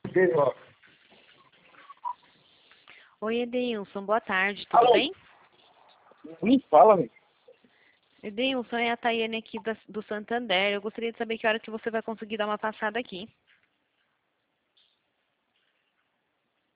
Oi, Edeilson, boa tarde, tudo Alô? bem? Fala, velho. Edeilson, é a Tayane aqui do Santander. Eu gostaria de saber que hora que você vai conseguir dar uma passada aqui.